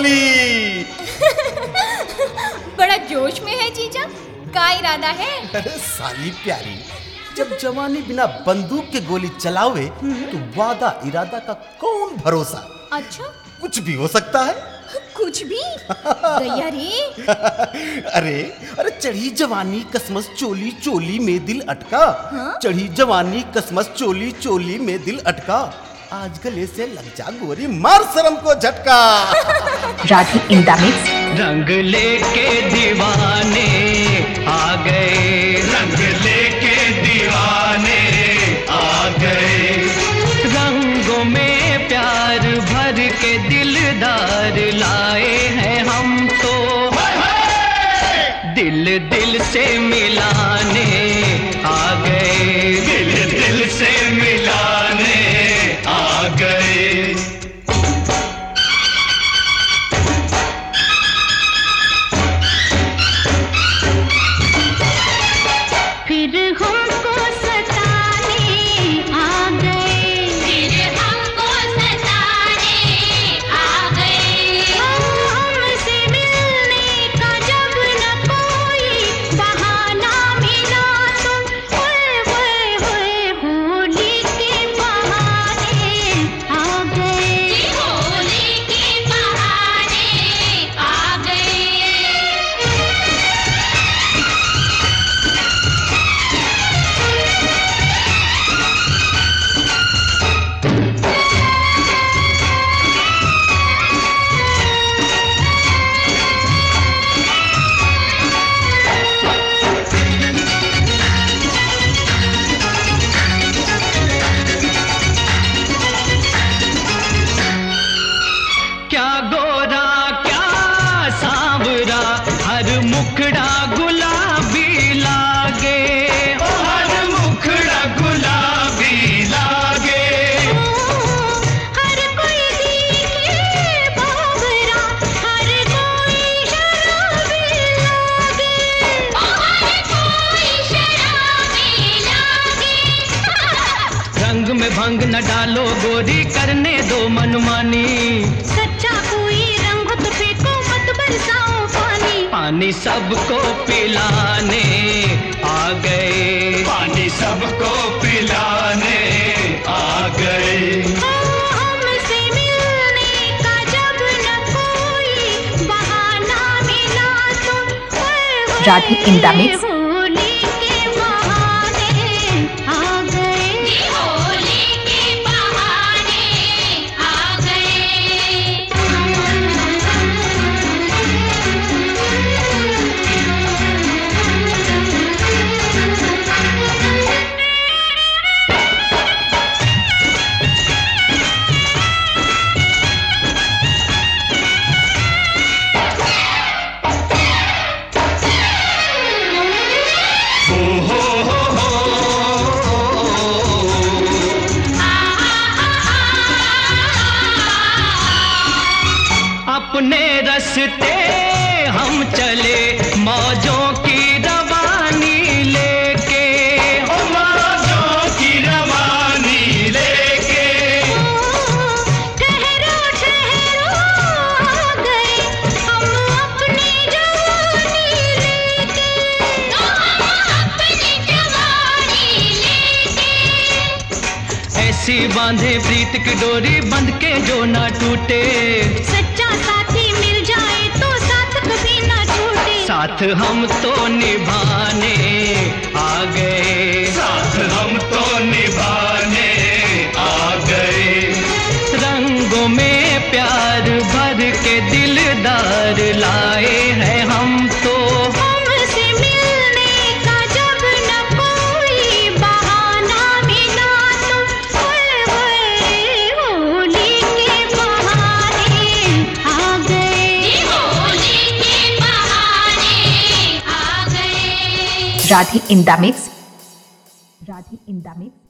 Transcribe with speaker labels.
Speaker 1: होली।
Speaker 2: बड़ा जोश में है जीजा, क्या इरादा है?
Speaker 1: अरे साली प्यारी, जब जवानी बिना बंदूक के गोली चलावे तो वादा इरादा का कौन भरोसा।
Speaker 2: अच्छा,
Speaker 1: कुछ भी हो सकता है।
Speaker 2: कुछ भी? गैया रे।
Speaker 1: अरे अरे चढ़ी जवानी कसमस चोली चोली में दिल अटका।
Speaker 2: हाँ?
Speaker 1: चढ़ी जवानी कसमस चोली चोली में दिल अटका, आज गले से लग जा गोरी मार शर्म को झटका।
Speaker 3: Radhi in the mix.
Speaker 4: रंग लेके दीवाने आ गए, रंग लेके दीवाने आ गए, रंगों में प्यार भर के दिलदार लाए हैं हम तो, दिल दिल से मिलाने आ गए, दिल दिल से मिलाने आ गए।
Speaker 5: फिर हमको सताने आ गए, फिर हमको सताने आ गए, हमसे मिलने का जब न कोई बहाना मिला तो होए होली के बहाने आ गए, होली के बहाने आ गए।
Speaker 4: क्या गोरा क्या सांवरा, हर मुखड़ा गुलाबी लागे, हर मुखड़ा गुलाबी लागे,
Speaker 5: हर कोई दिखे बावरा, हर कोई शराबी लागे, हर कोई शराबी लागे।
Speaker 4: रंग में भंग न डालो गोरी, करने दो मनमानी,
Speaker 5: सच्चा कोई रंग तो फेंको मत बरसाओ पानी,
Speaker 4: पानी सबको पिलाने आ गए, पानी सबको पिलाने आ गए।
Speaker 5: हमसे मिलने का जब न कोई बहाना मिला तो होए
Speaker 3: Radhi in the mix.
Speaker 5: Holi के बहाने आ गए, होली के बहाने आ गए।
Speaker 4: अपने रस्ते हम चले मौजों की रवानी लेके, मौजों की रवानी लेके,
Speaker 5: ठहरो ठहरो आ गए हम अपनी जवानी लेके, अपनी जवानी लेके।
Speaker 4: ऐसी बांधे प्रीत की डोरी बंध के जो ना टूटे,
Speaker 5: सच्चा साथी मिल जाए तो साथ कभी ना छूटे,
Speaker 4: साथ हम तो निभाने आ गए, साथ हम तो निभाने आ गए, रंगों में प्यार भर के दिलदार लाए हैं हम तो,
Speaker 5: हमसे मिलने का जब न कोई बहाना मिला तो होए होली के बहाने आ गए, होली के बहाने आ गए।
Speaker 3: Radhi in the mix. Radhi in the mix.